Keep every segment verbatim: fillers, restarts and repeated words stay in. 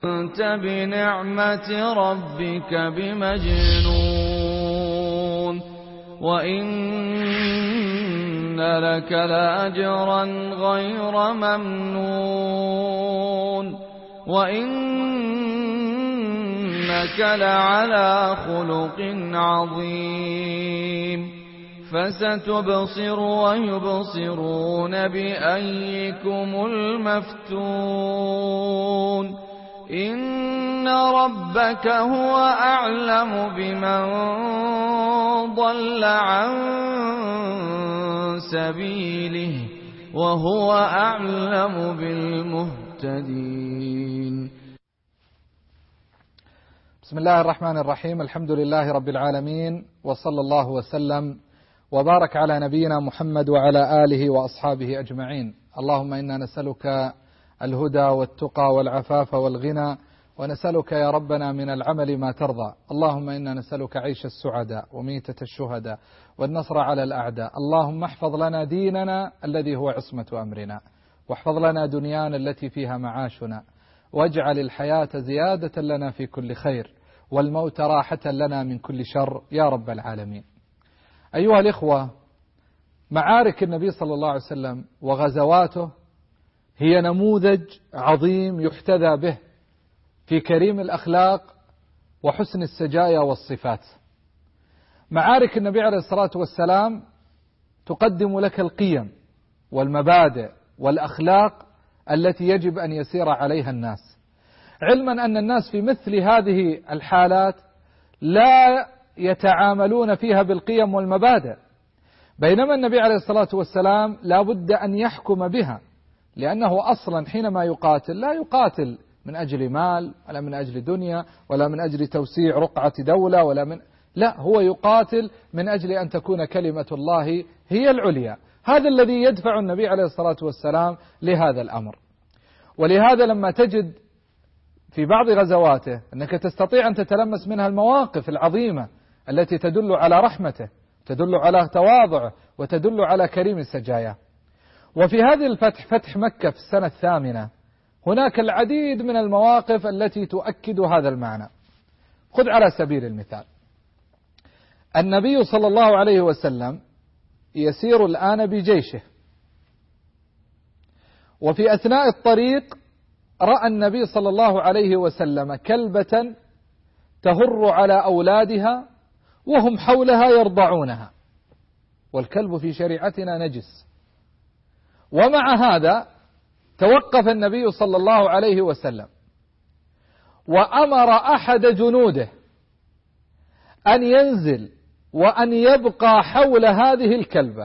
أنت بنعمة ربك بمجنون وإن لك لأجرا غير ممنون وإنك لعلى خلق عظيم فستبصر ويبصرون بأيكم المفتون إن ربك هو أعلم بمن ضل عن سبيله وهو أعلم بالمهتدين. بسم الله الرحمن الرحيم. الحمد لله رب العالمين، وصلى الله وسلم وبارك على نبينا محمد وعلى آله وأصحابه أجمعين. اللهم إنا نسألك الهدى والتقى والعفاف والغنى، ونسألك يا ربنا من العمل ما ترضى. اللهم إنا نسألك عيش السعداء وميتة الشهداء والنصر على الأعداء. اللهم احفظ لنا ديننا الذي هو عصمة أمرنا، واحفظ لنا دنيانا التي فيها معاشنا، واجعل الحياة زيادة لنا في كل خير والموت راحة لنا من كل شر يا رب العالمين. أيها الإخوة، معارك النبي صلى الله عليه وسلم وغزواته هي نموذج عظيم يحتذى به في كريم الأخلاق وحسن السجايا والصفات. معارك النبي عليه الصلاة والسلام تقدم لك القيم والمبادئ والأخلاق التي يجب أن يسير عليها الناس، علما أن الناس في مثل هذه الحالات لا يتعاملون فيها بالقيم والمبادئ، بينما النبي عليه الصلاة والسلام لا بد أن يحكم بها، لأنه أصلا حينما يقاتل لا يقاتل من أجل مال ولا من أجل دنيا ولا من أجل توسيع رقعة دولة ولا من لا هو يقاتل من أجل أن تكون كلمة الله هي العليا. هذا الذي يدفع النبي عليه الصلاة والسلام لهذا الأمر. ولهذا لما تجد في بعض غزواته أنك تستطيع أن تتلمس منها المواقف العظيمة التي تدل على رحمته، تدل على تواضعه، وتدل على كريم السجايا. وفي هذه الفتح فتح مكة في السنة الثامنة هناك العديد من المواقف التي تؤكد هذا المعنى. خذ على سبيل المثال، النبي صلى الله عليه وسلم يسير الآن بجيشه، وفي أثناء الطريق رأى النبي صلى الله عليه وسلم كلبة تهر على أولادها وهم حولها يرضعونها، والكلب في شريعتنا نجس. ومع هذا توقف النبي صلى الله عليه وسلم وأمر أحد جنوده أن ينزل وأن يبقى حول هذه الكلبة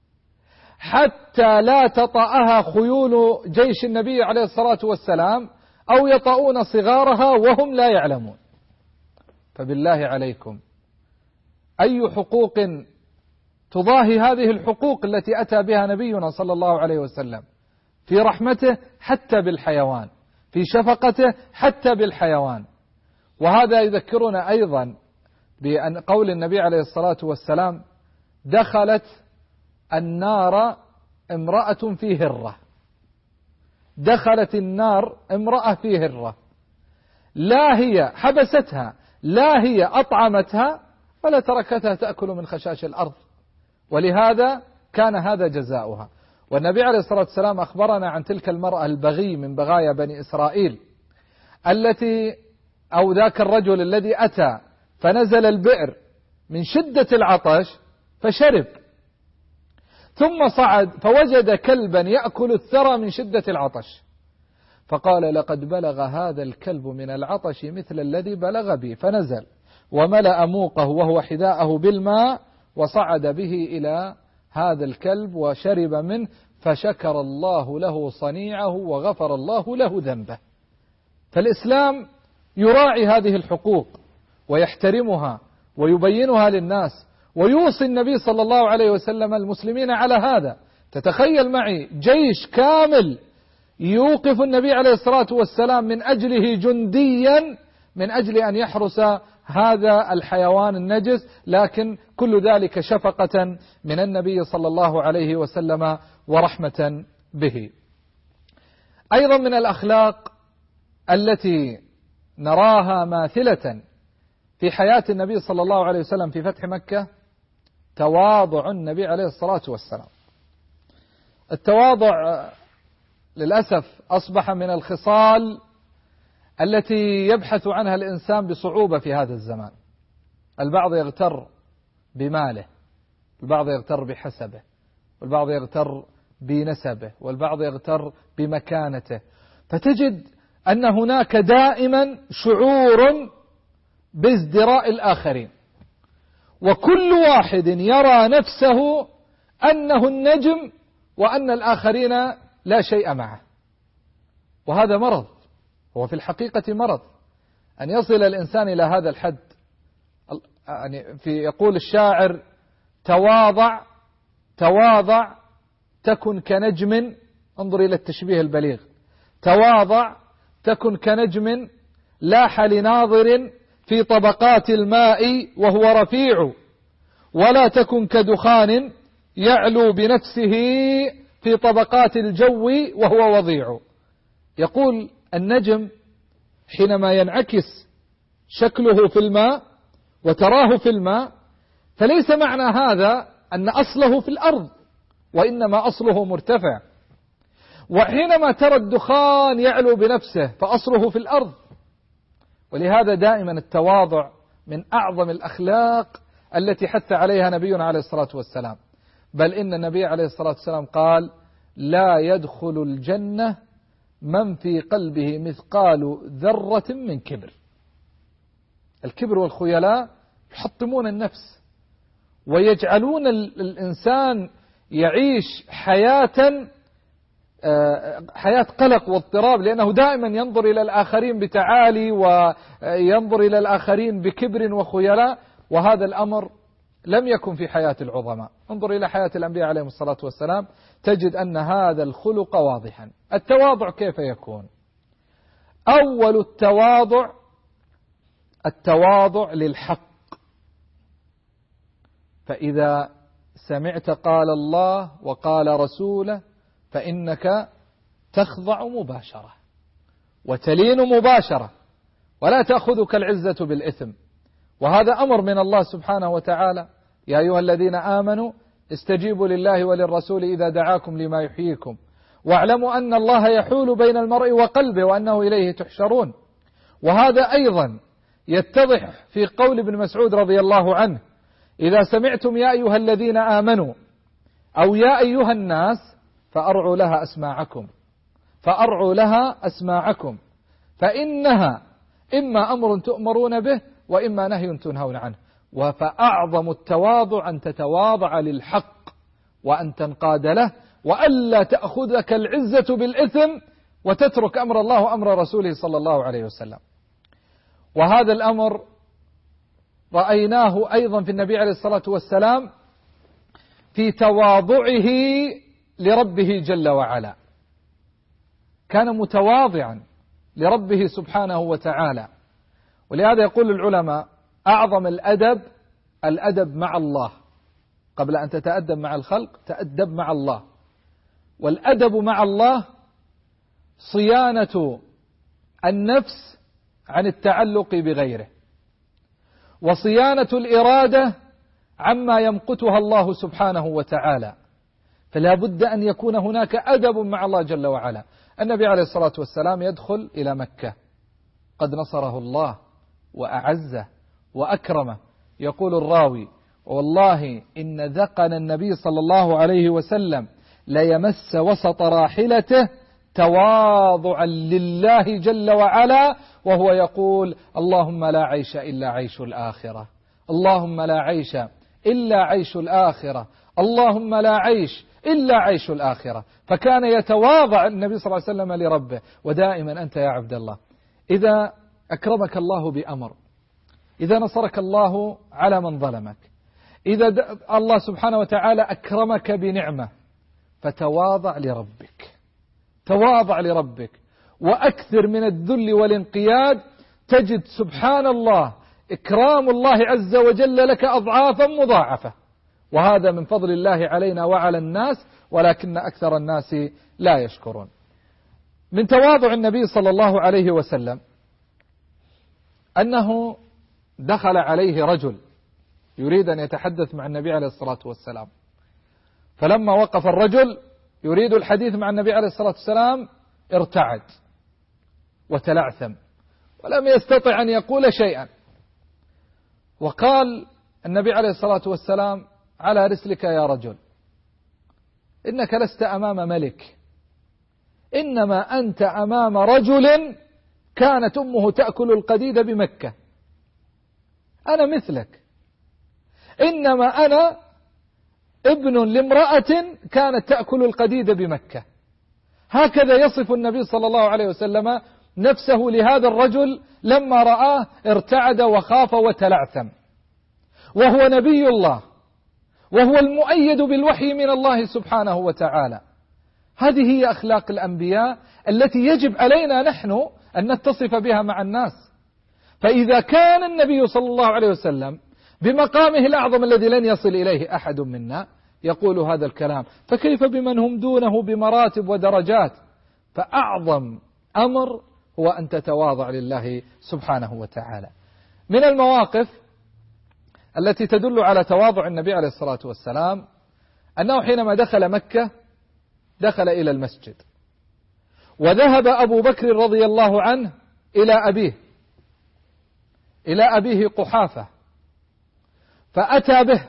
حتى لا تطأها خيول جيش النبي عليه الصلاة والسلام أو يطؤون صغارها وهم لا يعلمون. فبالله عليكم، أي حقوق تضاهي هذه الحقوق التي أتى بها نبينا صلى الله عليه وسلم في رحمته حتى بالحيوان، في شفقته حتى بالحيوان. وهذا يذكرنا أيضا بأن قول النبي عليه الصلاة والسلام: دخلت النار امرأة في هرة. دخلت النار امرأة في هرة، لا هي حبستها، لا هي أطعمتها، ولا تركتها تأكل من خشاش الأرض، ولهذا كان هذا جزاؤها. والنبي عليه الصلاة والسلام أخبرنا عن تلك المرأة البغي من بغايا بني إسرائيل التي أو ذاك الرجل الذي أتى فنزل البئر من شدة العطش فشرب، ثم صعد فوجد كلبا يأكل الثرى من شدة العطش، فقال: لقد بلغ هذا الكلب من العطش مثل الذي بلغ بي، فنزل وملأ موقه وهو حذاءه بالماء وصعد به إلى هذا الكلب وشرب منه، فشكر الله له صنيعه وغفر الله له ذنبه. فالإسلام يراعي هذه الحقوق ويحترمها ويبينها للناس، ويوصي النبي صلى الله عليه وسلم المسلمين على هذا. تتخيل معي جيش كامل يوقف النبي عليه الصلاة والسلام من أجله جنديا من أجل أن يحرس هذا الحيوان النجس، لكن كل ذلك شفقة من النبي صلى الله عليه وسلم ورحمة به. أيضا من الأخلاق التي نراها ماثلة في حياة النبي صلى الله عليه وسلم في فتح مكة تواضع النبي عليه الصلاة والسلام. التواضع للأسف أصبح من الخصال التي يبحث عنها الإنسان بصعوبة في هذا الزمان. البعض يغتر بماله، البعض يغتر بحسبه، والبعض يغتر بنسبه، والبعض يغتر بمكانته، فتجد أن هناك دائما شعور بازدراء الآخرين، وكل واحد يرى نفسه أنه النجم وأن الآخرين لا شيء معه. وهذا مرض، هو في الحقيقة مرض أن يصل الإنسان إلى هذا الحد. يعني في يقول الشاعر: تواضع تواضع تكن كنجم، انظر إلى التشبيه البليغ، تواضع تكن كنجم لاح لناظر في طبقات الماء وهو رفيع، ولا تكن كدخان يعلو بنفسه في طبقات الجو وهو وضيع. يقول النجم حينما ينعكس شكله في الماء وتراه في الماء فليس معنى هذا أن أصله في الأرض، وإنما أصله مرتفع. وحينما ترى الدخان يعلو بنفسه فأصله في الأرض. ولهذا دائما التواضع من أعظم الأخلاق التي حث عليها نبينا عليه الصلاة والسلام. بل إن النبي عليه الصلاة والسلام قال: لا يدخل الجنة من في قلبه مثقال ذرة من كبر. الكبر والخيلاء يحطمون النفس ويجعلون الإنسان يعيش حياة حياة قلق واضطراب، لأنه دائما ينظر إلى الآخرين بتعالي وينظر إلى الآخرين بكبر وخيلاء، وهذا الأمر لم يكن في حياة العظماء. انظر إلى حياة الأنبياء عليهم الصلاة والسلام تجد أن هذا الخلق واضحا. التواضع كيف يكون؟ أول التواضع التواضع للحق. فإذا سمعت قال الله وقال رسوله فإنك تخضع مباشرة وتلين مباشرة، ولا تأخذك العزة بالإثم. وهذا أمر من الله سبحانه وتعالى: يا أيها الذين آمنوا استجيبوا لله وللرسول إذا دعاكم لما يحييكم واعلموا أن الله يحول بين المرء وقلبه وأنه إليه تحشرون. وهذا أيضا يتضح في قول ابن مسعود رضي الله عنه: إذا سمعتم يا أيها الذين آمنوا أو يا أيها الناس فأرعوا لها أسماعكم فأرعوا لها أسماعكم فإنها إما أمر تؤمرون به وإما نهي تنهون عنه. فأعظم التواضع أن تتواضع للحق وأن تنقاد له، وألا تأخذك العزة بالإثم وتترك أمر الله وأمر رسوله صلى الله عليه وسلم. وهذا الأمر رأيناه أيضا في النبي عليه الصلاة والسلام في تواضعه لربه جل وعلا. كان متواضعا لربه سبحانه وتعالى. ولهذا يقول العلماء: أعظم الأدب الأدب مع الله. قبل أن تتأدب مع الخلق تأدب مع الله. والأدب مع الله صيانة النفس عن التعلق بغيره، وصيانة الإرادة عما يمقتها الله سبحانه وتعالى. فلا بد أن يكون هناك أدب مع الله جل وعلا. النبي عليه الصلاة والسلام يدخل إلى مكة قد نصره الله وأعزه وأكرمه. يقول الراوي: والله إن ذقن النبي صلى الله عليه وسلم ليمس وسط راحلته تواضعا لله جل وعلا وهو يقول: اللهم لا عيش إلا عيش الآخرة، اللهم لا عيش إلا عيش الآخرة، اللهم لا عيش إلا عيش الآخرة. فكان يتواضع النبي صلى الله عليه وسلم لربه. ودائما أنت يا عبد الله إذا أكرمك الله بأمر، إذا نصرك الله على من ظلمك، إذا الله سبحانه وتعالى أكرمك بنعمة، فتواضع لربك، تواضع لربك وأكثر من الذل والانقياد. تجد سبحان الله إكرام الله عز وجل لك أضعافا مضاعفة. وهذا من فضل الله علينا وعلى الناس، ولكن أكثر الناس لا يشكرون. من تواضع النبي صلى الله عليه وسلم أنه دخل عليه رجل يريد أن يتحدث مع النبي عليه الصلاة والسلام، فلما وقف الرجل يريد الحديث مع النبي عليه الصلاة والسلام ارتعد وتلعثم ولم يستطع أن يقول شيئا، وقال النبي عليه الصلاة والسلام: على رسلك يا رجل، إنك لست أمام ملك، إنما أنت أمام رجل كانت أمه تأكل القديد بمكة، أنا مثلك، إنما أنا ابن لامرأة كانت تأكل القديد بمكة. هكذا يصف النبي صلى الله عليه وسلم نفسه لهذا الرجل لما رآه ارتعد وخاف وتلعثم، وهو نبي الله، وهو المؤيد بالوحي من الله سبحانه وتعالى. هذه هي أخلاق الأنبياء التي يجب علينا نحن أن نتصف بها مع الناس. فإذا كان النبي صلى الله عليه وسلم بمقامه الأعظم الذي لن يصل إليه أحد منا يقول هذا الكلام، فكيف بمن هم دونه بمراتب ودرجات؟ فأعظم أمر هو أن تتواضع لله سبحانه وتعالى. من المواقف التي تدل على تواضع النبي عليه الصلاة والسلام أنه حينما دخل مكة دخل إلى المسجد، وذهب أبو بكر رضي الله عنه إلى أبيه إلى أبيه قحافة، فأتى به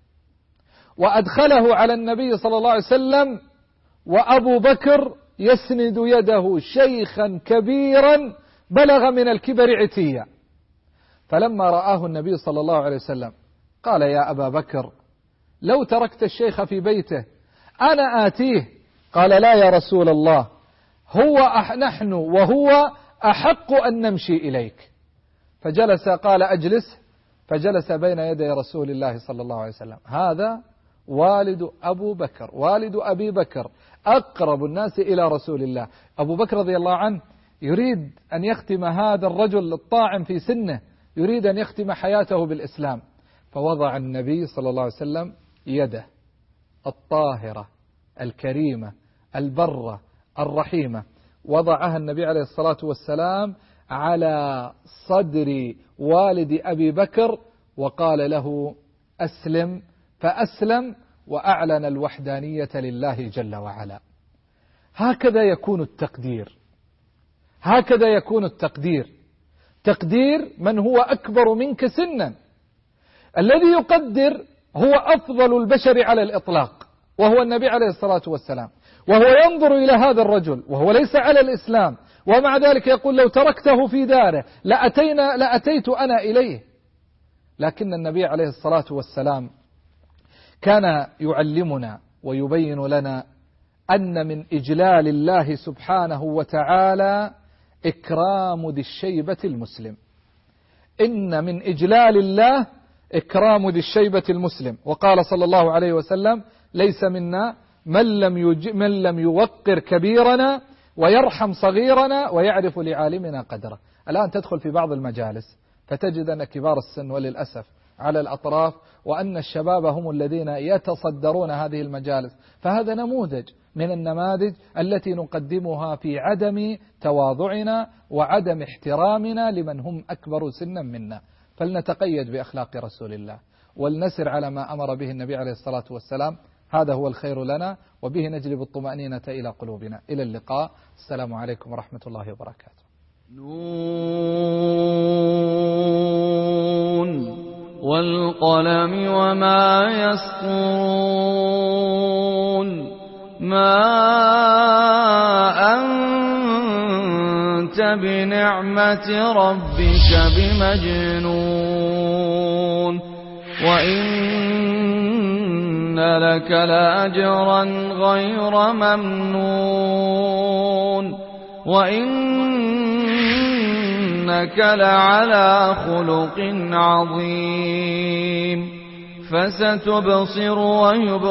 وأدخله على النبي صلى الله عليه وسلم، وأبو بكر يسند يده شيخا كبيرا بلغ من الكبر عتيا. فلما رآه النبي صلى الله عليه وسلم قال: يا أبا بكر، لو تركت الشيخ في بيته أنا آتيه. قال: لا يا رسول الله، هو أح نحن وهو أحق أن نمشي إليك. فجلس، قال: أجلس. فجلس بين يدي رسول الله صلى الله عليه وسلم. هذا والد أبو بكر، والد أبي بكر، أقرب الناس إلى رسول الله. أبو بكر رضي الله عنه يريد أن يختم هذا الرجل الطاعن في سنه، يريد أن يختم حياته بالإسلام، فوضع النبي صلى الله عليه وسلم يده الطاهرة الكريمة البرة الرحيمة، وضعها النبي عليه الصلاة والسلام على صدر والد أبي بكر، وقال له: أسلم. فأسلم وأعلن الوحدانية لله جل وعلا. هكذا يكون التقدير، هكذا يكون التقدير، تقدير من هو أكبر منك سنا. الذي يقدر هو أفضل البشر على الإطلاق، وهو النبي عليه الصلاة والسلام، وهو ينظر إلى هذا الرجل وهو ليس على الإسلام، ومع ذلك يقول: لو تركته في داره لأتينا لأتيت أنا إليه. لكن النبي عليه الصلاة والسلام كان يعلمنا ويبين لنا أن من إجلال الله سبحانه وتعالى إكرام ذي الشيبة المسلم. إن من إجلال الله إكرام ذي الشيبة المسلم. وقال صلى الله عليه وسلم: ليس منا من لم, يج... من لم يوقر كبيرنا ويرحم صغيرنا ويعرف لعالمنا قدره. الآن تدخل في بعض المجالس فتجد أن كبار السن وللأسف على الأطراف، وأن الشباب هم الذين يتصدرون هذه المجالس. فهذا نموذج من النماذج التي نقدمها في عدم تواضعنا وعدم احترامنا لمن هم أكبر سنا منا. فلنتقيد بأخلاق رسول الله ولنسر على ما أمر به النبي عليه الصلاة والسلام. هذا هو الخير لنا، وبه نجلب الطمأنينة إلى قلوبنا. إلى اللقاء. السلام عليكم ورحمة الله وبركاته. نون والقلم وما يسطرون. ما أنت بنعمة ربك بمجنون، وإن لك لأجرا غير ممنون، وإنك لعلى خلق عظيم. فستبصر ويبصر